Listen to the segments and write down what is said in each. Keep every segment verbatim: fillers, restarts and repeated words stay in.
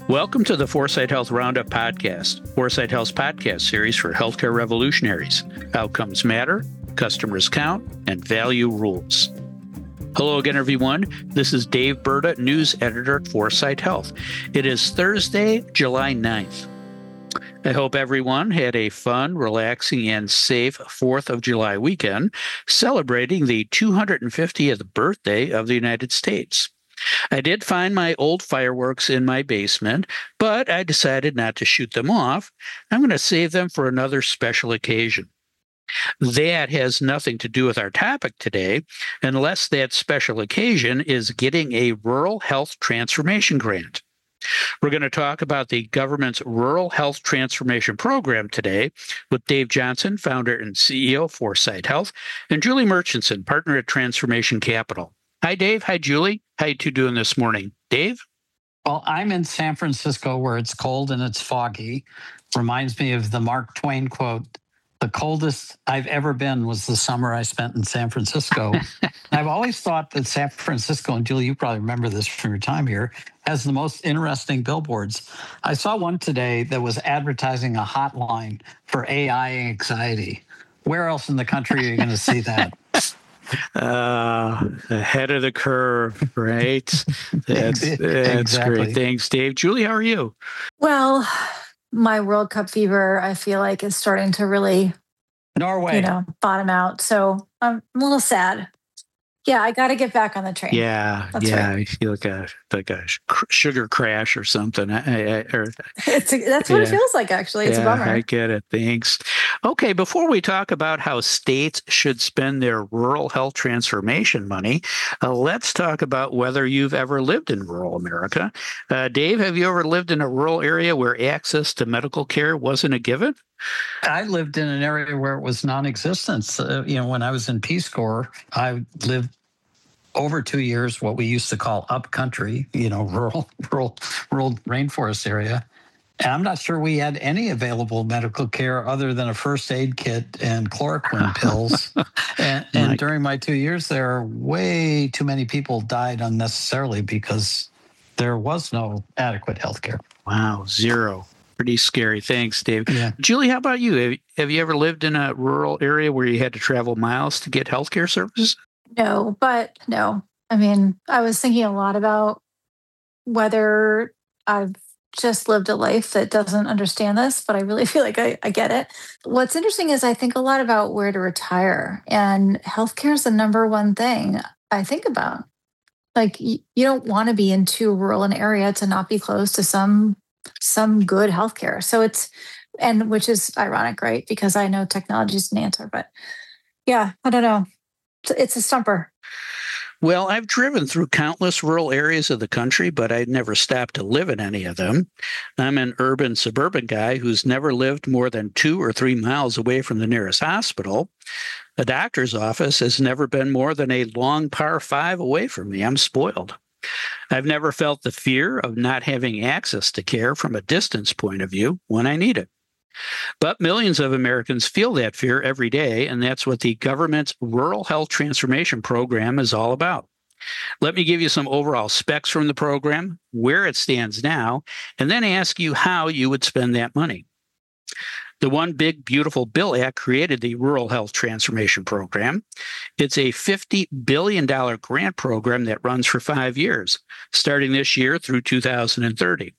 Welcome to the Foresight Health Roundup podcast, Foresight Health's podcast series for healthcare revolutionaries. Outcomes matter, customers count, and value rules. Hello again, everyone. This is Dave Burda, news editor at Foresight Health. It is Thursday, July ninth. I hope everyone had a fun, relaxing, and safe fourth of July weekend, celebrating the two hundred fiftieth birthday of the United States. I did find my old fireworks in my basement, but I decided not to shoot them off. I'm going to save them for another special occasion. That has nothing to do with our topic today, unless that special occasion is getting a rural health transformation grant. We're going to talk about the government's Rural Health Transformation Program today with Dave Johnson, founder and C E O of Foresight Health, and Julie Murchison, partner at Transformation Capital. Hi, Dave. Hi, Julie. How you two doing this morning? Dave? Well, I'm in San Francisco where it's cold and it's foggy. Reminds me of the Mark Twain quote, "The coldest I've ever been was the summer I spent in San Francisco." I've always thought that San Francisco, and Julie, you probably remember this from your time here, has the most interesting billboards. I saw one today that was advertising a hotline for A I anxiety. Where else in the country are you going to see that? Uh, ahead of the curve, right? That's, that's exactly. great. Thanks, Dave. Julie, how are you? Well, my World Cup fever, I feel like, is starting to really, Norway. you know, bottom out. So I'm a little sad. Yeah, I got to get back on the train. Yeah, That's yeah. right. I feel like a like a cr- sugar crash or something. I, I, or, It's a, that's what Yeah. it feels like, actually. It's yeah, a bummer. I get it. Thanks. Okay, before we talk about how states should spend their rural health transformation money, uh, let's talk about whether you've ever lived in rural America. Uh, Dave, have you ever lived in a rural area where access to medical care wasn't a given? I lived in an area where it was non-existent. Uh, you know, when I was in Peace Corps, I lived over two years, what we used to call upcountry, you know, rural, rural, rural rainforest area. And I'm not sure we had any available medical care other than a first aid kit and chloroquine pills. and and My- during my two years there, way too many people died unnecessarily because there was no adequate health care. Wow, zero. Pretty scary. Thanks, Dave. Yeah. Julie, how about you? Have, have you ever lived in a rural area where you had to travel miles to get healthcare services? No, but no. I mean, I was thinking a lot about whether I've just lived a life that doesn't understand this, but I really feel like I, I get it. What's interesting is I think a lot about where to retire, and healthcare is the number one thing I think about. Like, y- you don't want to be in too rural an area to not be close to some some good healthcare. So it's, and which is ironic, right? Because I know technology is an answer, but yeah, I don't know. It's, it's a stumper. Well, I've driven through countless rural areas of the country, but I'd never stopped to live in any of them. I'm an urban suburban guy who's never lived more than two or three miles away from the nearest hospital. A doctor's office has never been more than a long par five away from me. I'm spoiled. I've never felt the fear of not having access to care from a distance point of view when I need it. But millions of Americans feel that fear every day, and that's what the government's Rural Health Transformation Program is all about. Let me give you some overall specs from the program, where it stands now, and then ask you how you would spend that money. The One Big Beautiful Bill Act created the Rural Health Transformation Program. It's a fifty billion dollars grant program that runs for five years, starting this year through two thousand thirty.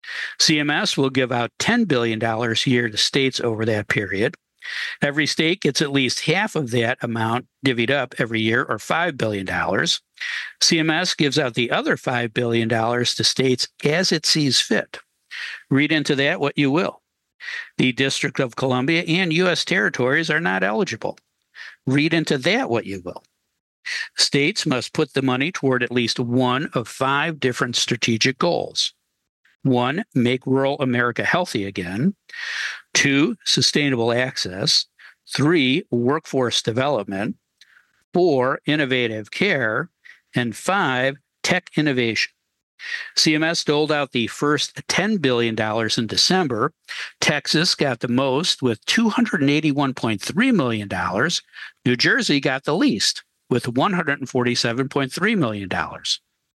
C M S will give out ten billion dollars a year to states over that period. Every state gets at least half of that amount divvied up every year, or five billion dollars. C M S gives out the other five billion dollars to states as it sees fit. Read into that what you will. The District of Columbia and U S territories are not eligible. Read into that what you will. States must put the money toward at least one of five different strategic goals. One, make rural America healthy again. Two, sustainable access. Three, workforce development. Four, innovative care. And five, tech innovation. C M S doled out the first ten billion dollars in December. Texas got the most with two hundred eighty-one point three million dollars. New Jersey got the least with one hundred forty-seven point three million dollars.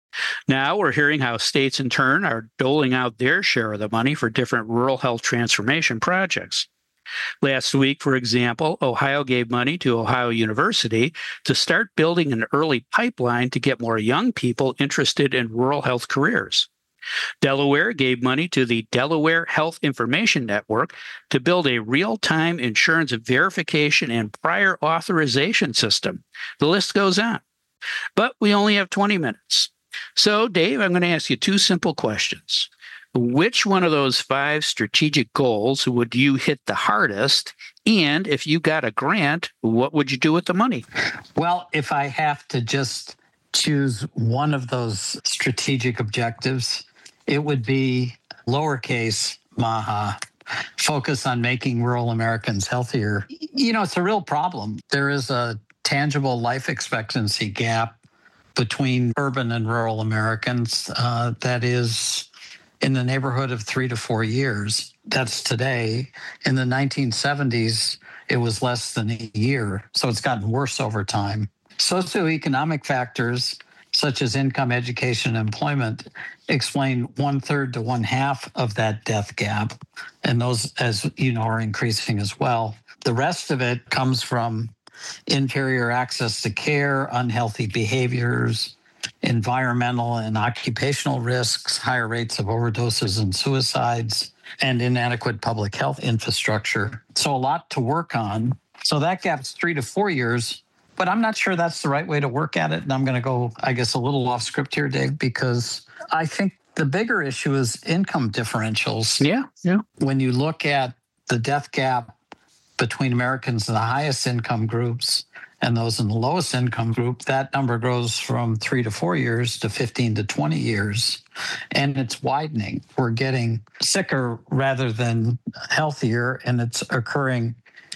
Now we're hearing how states in turn are doling out their share of the money for different rural health transformation projects. Last week, for example, Ohio gave money to Ohio University to start building an early pipeline to get more young people interested in rural health careers. Delaware gave money to the Delaware Health Information Network to build a real-time insurance verification and prior authorization system. The list goes on. But we only have twenty minutes. So, Dave, I'm going to ask you two simple questions. Which one of those five strategic goals would you hit the hardest? And if you got a grant, what would you do with the money? Well, if I have to just choose one of those strategic objectives, it would be lowercase MAHA, focus on making rural Americans healthier. You know, it's a real problem. There is a tangible life expectancy gap between urban and rural Americans uh, that is in the neighborhood of three to four years. That's today. In the nineteen seventies, it was less than a year. So it's gotten worse over time. Socioeconomic factors such as income, education, and employment explain one third to one half of that death gap. And those, as you know, are increasing as well. The rest of it comes from inferior access to care, unhealthy behaviors, environmental and occupational risks, higher rates of overdoses and suicides, and inadequate public health infrastructure. So a lot to work on. So that gap's three to four years, but I'm not sure that's the right way to work at it. And I'm going to go, I guess, a little off script here, Dave, because I think the bigger issue is income differentials. Yeah, yeah. When you look at the death gap between Americans in the highest income groups and those in the lowest income group, that number grows from three to four years to fifteen to twenty years. And it's widening. We're getting sicker rather than healthier, and it's occurring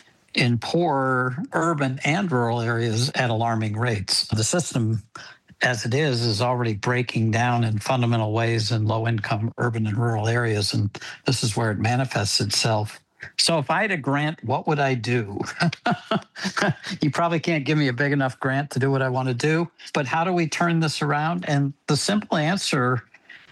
in poor urban and rural areas at alarming rates. The system, as it is, is already breaking down in fundamental ways in low-income urban and rural areas, and this is where it manifests itself. So if I had a grant, what would I do? You probably can't give me a big enough grant to do what I want to do, but how do we turn this around? And the simple answer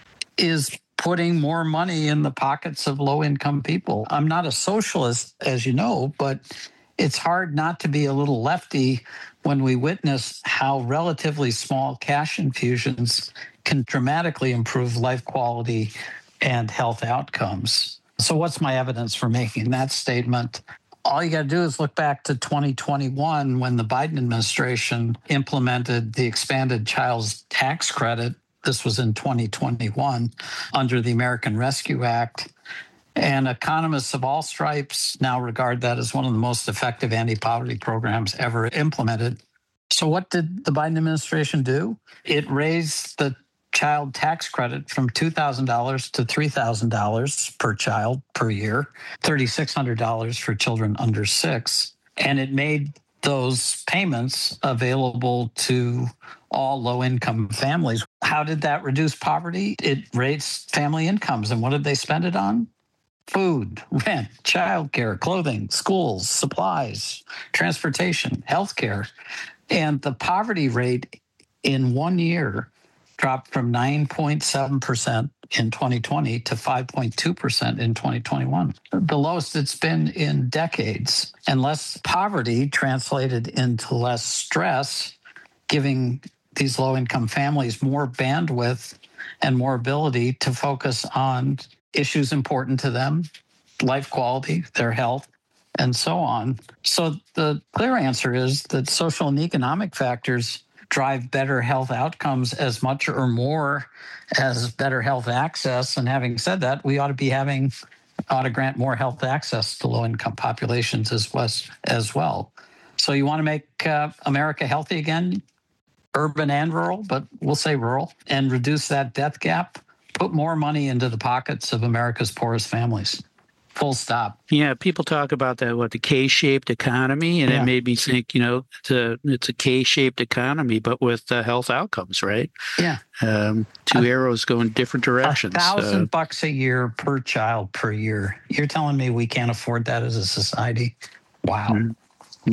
is putting more money in the pockets of low-income people. I'm not a socialist, as you know, but it's hard not to be a little lefty when we witness how relatively small cash infusions can dramatically improve life quality and health outcomes. So what's my evidence for making that statement? All you got to do is look back to twenty twenty-one when the Biden administration implemented the expanded child tax credit. This was in twenty twenty-one under the American Rescue Act. And economists of all stripes now regard that as one of the most effective anti-poverty programs ever implemented. So what did the Biden administration do? It raised the child tax credit from two thousand dollars to three thousand dollars per child per year, three thousand six hundred dollars for children under six. And it made those payments available to all low-income families. How did that reduce poverty? It raised family incomes. And what did they spend it on? Food, rent, childcare, clothing, schools, supplies, transportation, healthcare. And the poverty rate in one year dropped from nine point seven percent in twenty twenty to five point two percent in twenty twenty-one, the lowest it's been in decades. And less poverty translated into less stress, giving these low-income families more bandwidth and more ability to focus on issues important to them, life quality, their health, and so on. So the clear answer is that social and economic factors drive better health outcomes as much or more as better health access. And having said that, we ought to be having, ought to grant more health access to low-income populations as well. As well. So you want to make uh, America healthy again, urban and rural, but we'll say rural, and reduce that death gap, put more money into the pockets of America's poorest families. Full stop. Yeah, people talk about that, what, the K-shaped economy, and Yeah. it made me think, you know, it's a, it's a K-shaped economy, but with uh, health outcomes, right? Yeah. Um, two A- arrows going different directions. A thousand Uh, bucks a year per child per year. You're telling me we can't afford that as a society? Wow. Mhm. yeah.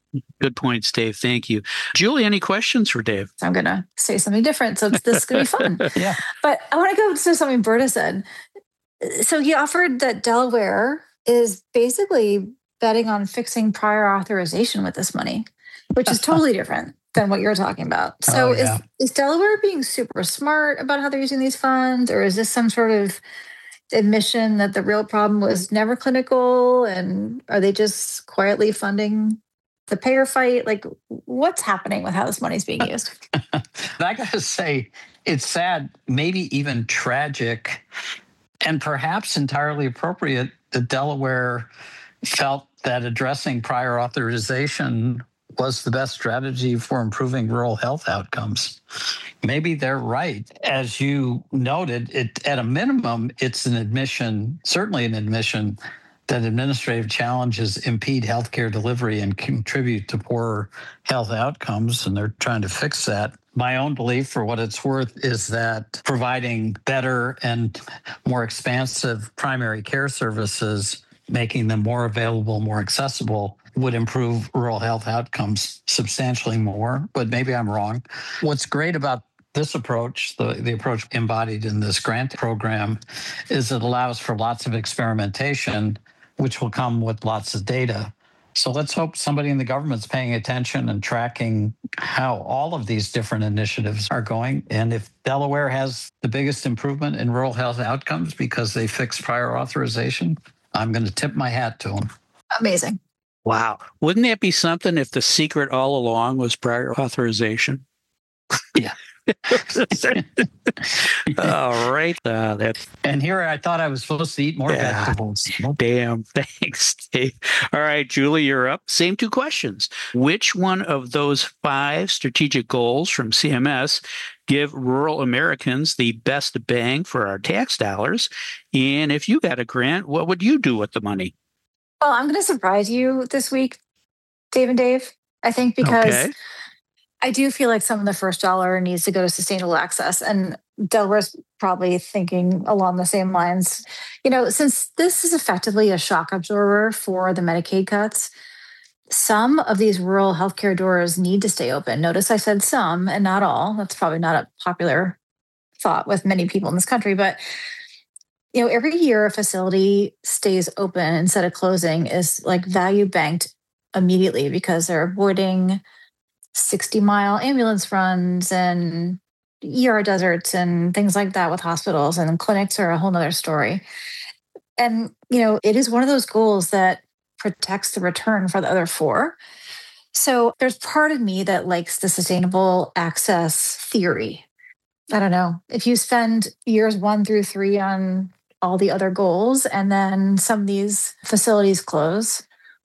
Good points, Dave. Thank you. Julie, any questions for Dave? I'm going to say something different. So it's, this is going to be fun. Yeah. But I want to go to something Berta said. So he offered that Delaware is basically betting on fixing prior authorization with this money, which is totally different than what you're talking about. So Oh, yeah. is, is Delaware being super smart about how they're using these funds, or is this some sort of admission that the real problem was never clinical, and are they just quietly funding the payer fight? Like, what's happening with how this money is being used? I got to say, it's sad, maybe even tragic, and perhaps entirely appropriate that Delaware felt that addressing prior authorization was the best strategy for improving rural health outcomes. Maybe they're right. As you noted, it at a minimum, it's an admission, certainly an admission, that administrative challenges impede healthcare delivery and contribute to poorer health outcomes, and they're trying to fix that. My own belief, for what it's worth, is that providing better and more expansive primary care services, making them more available, more accessible, would improve rural health outcomes substantially more, but maybe I'm wrong. What's great about this approach, the, the approach embodied in this grant program, is it allows for lots of experimentation, which will come with lots of data. So let's hope somebody in the government's paying attention and tracking how all of these different initiatives are going. And if Delaware has the biggest improvement in rural health outcomes because they fixed prior authorization, I'm going to tip my hat to them. Amazing. Wow. Wouldn't that be something if the secret all along was prior authorization? Yeah. All right. Uh, that, and here I thought I was supposed to eat more Yeah. vegetables. damn. Thanks, Dave. All right, Julie, you're up. Same two questions. Which one of those five strategic goals from C M S give rural Americans the best bang for our tax dollars? And if you got a grant, what would you do with the money? Well, I'm going to surprise you this week, Dave and Dave. I think because Okay. I do feel like some of the first dollar needs to go to sustainable access. And Delaware's probably thinking along the same lines. You know, since this is effectively a shock absorber for the Medicaid cuts, some of these rural healthcare doors need to stay open. Notice I said some and not all. That's probably not a popular thought with many people in this country, but you know, every year a facility stays open instead of closing is like value banked immediately because they're avoiding sixty mile ambulance runs and E R deserts and things like that with hospitals, and clinics are a whole nother story. And, you know, it is one of those goals that protects the return for the other four. So there's part of me that likes the sustainable access theory. I don't know. If you spend years one through three on all the other goals and then some of these facilities close,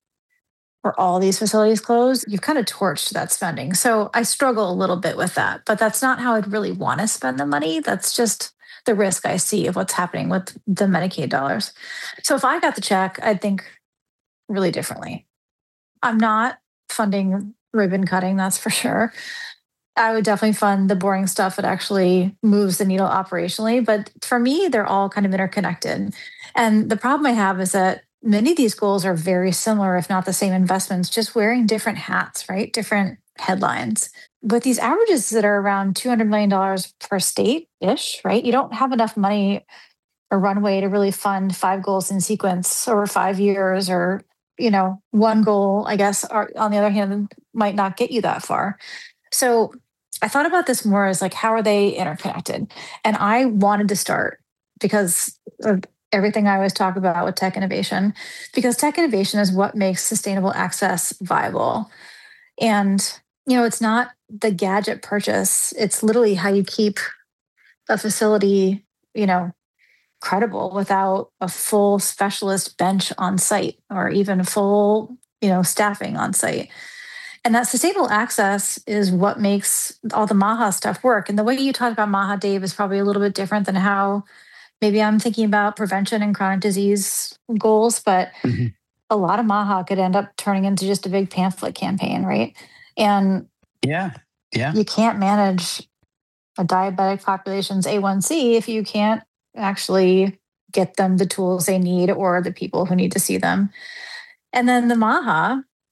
or all these facilities close, you've kind of torched that spending. So I struggle a little bit with that, but that's not how I'd really want to spend the money. That's just the risk I see of what's happening with the Medicaid dollars. So if I got the check, I'd think really differently. I'm not funding ribbon cutting, that's for sure. I would definitely fund the boring stuff that actually moves the needle operationally. But for me, they're all kind of interconnected. And the problem I have is that many of these goals are very similar, if not the same investments, just wearing different hats, right? Different headlines. With these averages that are around two hundred million dollars per state ish, right? You don't have enough money or runway to really fund five goals in sequence over five years, or, you know, one goal, I guess, are, on the other hand, might not get you that far. So I thought about this more as like, how are they interconnected? And I wanted to start because of everything I always talk about with tech innovation, because tech innovation is what makes sustainable access viable. And, you know, it's not the gadget purchase. It's literally how you keep a facility, you know, credible without a full specialist bench on site or even full, you know, staffing on site. And that sustainable access is what makes all the MAHA stuff work. And the way you talk about MAHA, Dave, is probably a little bit different than how maybe I'm thinking about prevention and chronic disease goals. But mm-hmm. a lot of MAHA could end up turning into just a big pamphlet campaign, right? And yeah, yeah, you can't manage a diabetic population's A one C if you can't actually get them the tools they need or the people who need to see them. And then the MAHA,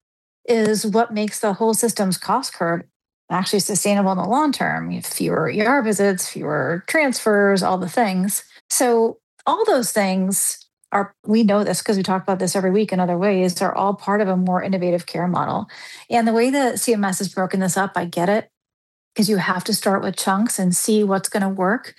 is what makes the whole system's cost curve actually sustainable in the long term. You have fewer E R visits, fewer transfers, all the things. So all those things are, we know this because we talk about this every week in other ways, are all part of a more innovative care model. And the way that C M S has broken this up, I get it, because you have to start with chunks and see what's going to work.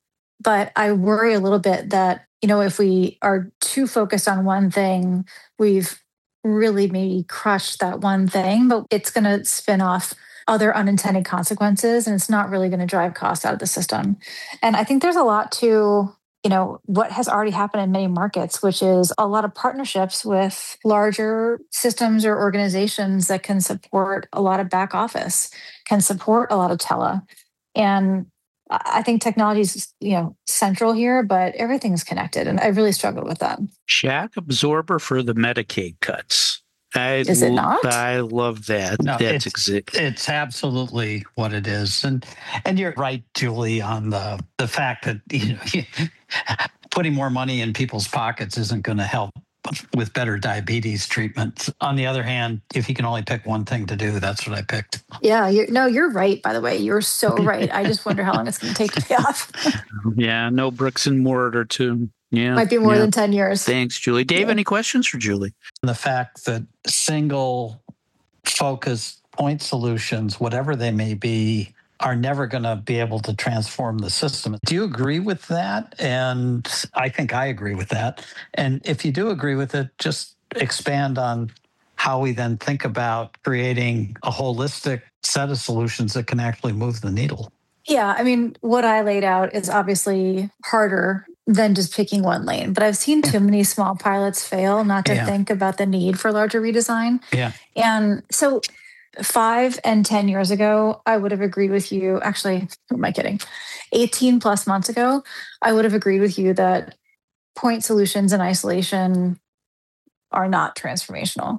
But I worry a little bit that, you know, if we are too focused on one thing, we've really maybe crushed that one thing, but it's going to spin off other unintended consequences, and it's not really going to drive costs out of the system. And I think there's a lot to, you know, what has already happened in many markets, which is a lot of partnerships with larger systems or organizations that can support a lot of back office, can support a lot of tele. And I think technology is, you know, central here, but everything's connected, and I really struggled with that. Shock absorber for the Medicaid cuts. I Is it not? I love that. No, That's it's, exact. it's absolutely what it is. And and you're right, Julie, on the, the fact that, you know, putting more money in people's pockets isn't going to help with better diabetes treatment. On the other hand, if you can only pick one thing to do, that's what I picked. Yeah, you're, no, you're right, by the way. You're so right. I just wonder how long it's going to take to pay off. Yeah, no bricks and mortar too. Yeah. Might be more yeah. than ten years. Thanks, Julie. Dave, Yeah. any questions for Julie? The fact that single focused point solutions, whatever they may be, are never going to be able to transform the system. Do you agree with that? And I think I agree with that. And if you do agree with it, just expand on how we then think about creating a holistic set of solutions that can actually move the needle. Yeah, I mean, what I laid out is obviously harder than just picking one lane, but I've seen too many small pilots fail not to Yeah. think about the need for larger redesign. Yeah. And so five and ten years ago, I would have agreed with you. Actually, who am I kidding? eighteen plus months ago, I would have agreed with you that point solutions in isolation are not transformational.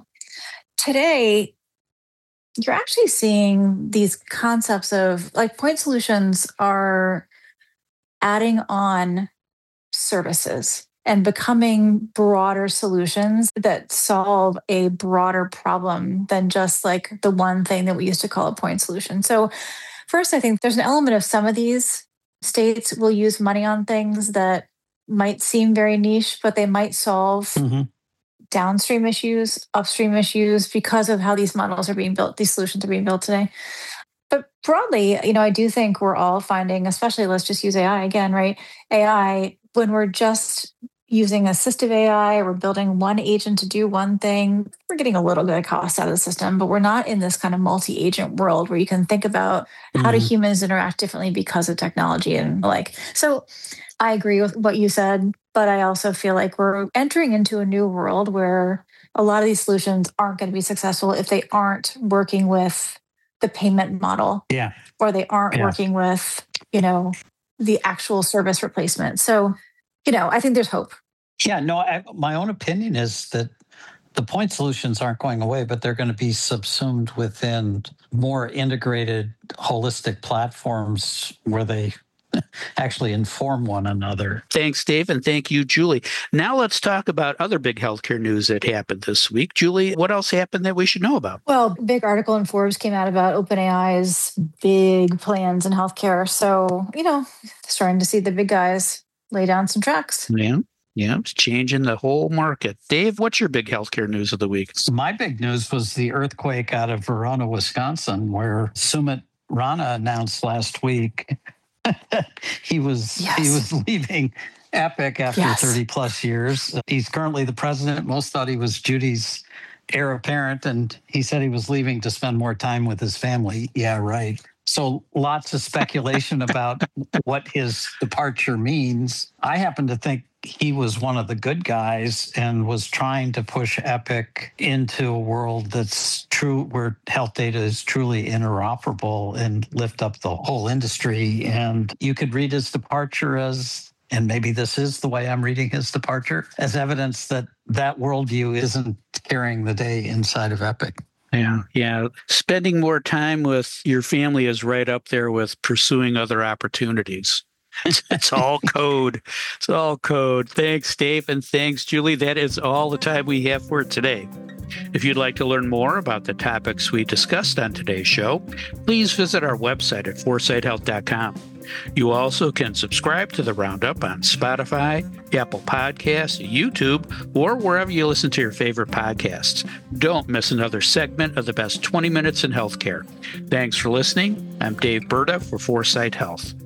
Today, you're actually seeing these concepts of like point solutions are adding on services and becoming broader solutions that solve a broader problem than just like the one thing that we used to call a point solution. So, first, I think there's an element of some of these states will use money on things that might seem very niche, but they might solve Mm-hmm. downstream issues, upstream issues because of how these models are being built, these solutions are being built today. But broadly, you know, I do think we're all finding, especially let's just use A I again, right? A I, when we're just using assistive A I, we're building one agent to do one thing, we're getting a little bit of cost out of the system, but we're not in this kind of multi-agent world where you can think about how do Mhm. humans interact differently because of technology and the like. So I agree with what you said, but I also feel like we're entering into a new world where a lot of these solutions aren't going to be successful if they aren't working with the payment model Yeah. or they aren't Yeah. working with, you know, the actual service replacement. So, you know, I think there's hope. Yeah, no, I, my own opinion is that the point solutions aren't going away, but they're going to be subsumed within more integrated, holistic platforms where they actually inform one another. Thanks, Dave, and thank you, Julie. Now let's talk about other big healthcare news that happened this week. Julie, what else happened that we should know about? Well, big article in Forbes came out about OpenAI's big plans in healthcare. So, you know, starting to see the big guys lay down some tracks. Yeah, yeah, it's changing the whole market. Dave, what's your big healthcare news of the week? My big news was the earthquake out of Verona, Wisconsin, where Sumit Rana announced last week he was Yes. he was leaving Epic after Yes. thirty plus years. He's currently the president. Most thought he was Judy's heir apparent, and he said he was leaving to spend more time with his family. Yeah, right. So lots of speculation about what his departure means. I happen to think he was one of the good guys and was trying to push Epic into a world that's true, where health data is truly interoperable and lift up the whole industry. And you could read his departure as, and maybe this is the way I'm reading his departure, as evidence that that worldview isn't carrying the day inside of Epic. Yeah, yeah. Spending more time with your family is right up there with pursuing other opportunities. It's all code. It's all code. Thanks, Dave, and thanks, Julie. That is all the time we have for today. If you'd like to learn more about the topics we discussed on today's show, please visit our website at foresight health dot com. You also can subscribe to the Roundup on Spotify, Apple Podcasts, YouTube, or wherever you listen to your favorite podcasts. Don't miss another segment of the best twenty minutes in healthcare. Thanks for listening. I'm Dave Berta for Foresight Health.